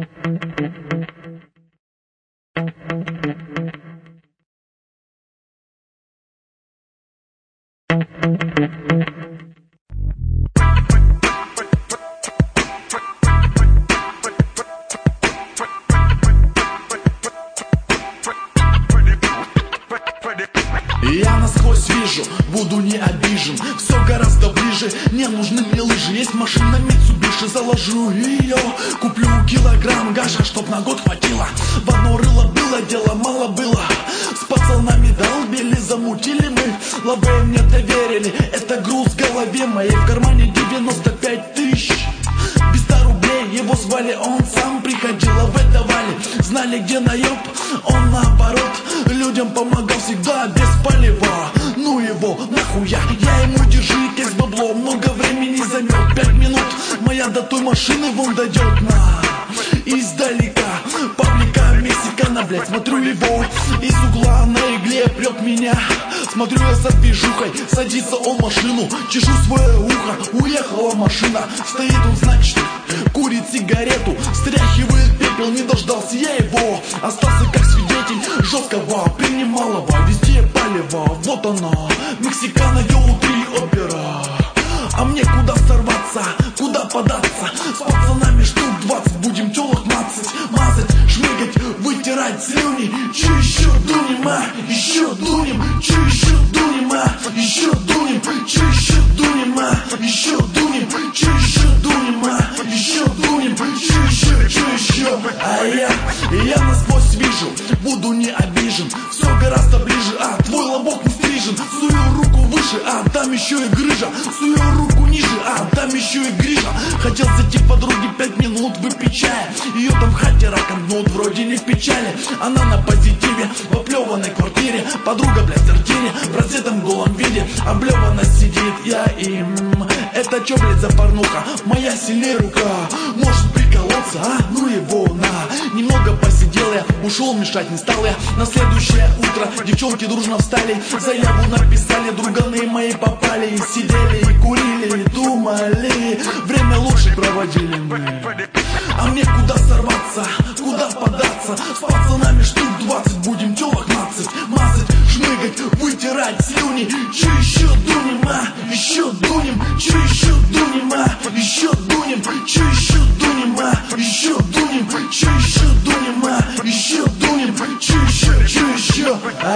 Я насквозь вижу, буду не обижен. Все гораздо ближе, не нужны мне лыжи. Есть машина Mitsubishi, заложу ее. Куплю килограмм гажа, чтоб на год хватило. В одно рыло было дело, мало было. С пацанами долбили, замутили мы. Лобы мне доверили, это груз в голове моей. В кармане 95 тысяч. Без 100 рублей, его звали, он сам приходил, а выдавали. Знали, где наеб, он наоборот людям помогал всегда без полива. Ну его, нахуя, я ему держи, есть бабло. Много времени займет, 5 минут. Моя до той машины вон дойдет на издалека. Паблика Мексикана, блять, смотрю его из угла на игле прет меня. Смотрю я со движухой, садится он в машину. Чешу свое ухо, уехала машина. Стоит он, значит, курит сигарету, стряхивает пепел, не дождался я его. Остался как свидетель жесткого принималого. Везде палево, вот оно, Мексикана, йоу, 3 опера. А мне куда сорваться, куда податься? С пацанами штук 20, будем телок мазать, шмыгать, вытирать слюни. Че еще дунем, а? Еще дунем. Че еще дунем, а? Еще дунем. Че еще дунем, а? Еще дунем. Че еще дунем, а? Еще дунем. Че еще? А я насквозь вижу, буду не обижен. Все гораздо ближе, а твой лобок не стрижен. Сую руку выше, а там еще и грыжа. Сую руку ниже, а там еще и грижа. Хотел зайти к подруге 5 минут выпить чая. Ее там в хате раком гнут, вроде не в печали. Она на позитиве, в оплеванной квартире. Подруга, блядь, в тортире, в раздетом голом виде. Облевана сидит, я им. Это чё, блядь, за порнуха? Моя сильнее рука. Может приколоться, а? Ну его на. Немного посидел я, ушел, мешать не стал я. На следующее утро девчонки дружно встали. Заяву написали, друганы мои попали. И сидели, и курили, и думали. Время лучше проводили мы. А мне куда сорваться, куда податься? С пацанами штук 20, будем телок мазать, шмыгать, вытирать слюни. Че еще дунем, а? Еще дунем. Че еще дунем, а? Еще дунем. Че еще дунем, а? Еще дунем. Че еще дунем, а? Еще дунем. Че еще? А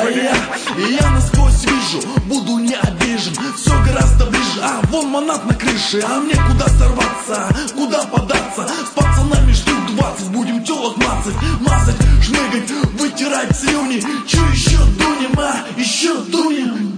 я насквозь вижу, буду не обижен. Все гораздо ближе, а вон монат на крыше. А мне куда сорваться, куда податься? С пацанами штук 20, будем телок мазать, шмыгать, вытирать слюни. Че еще дунем, а? Еще дунем.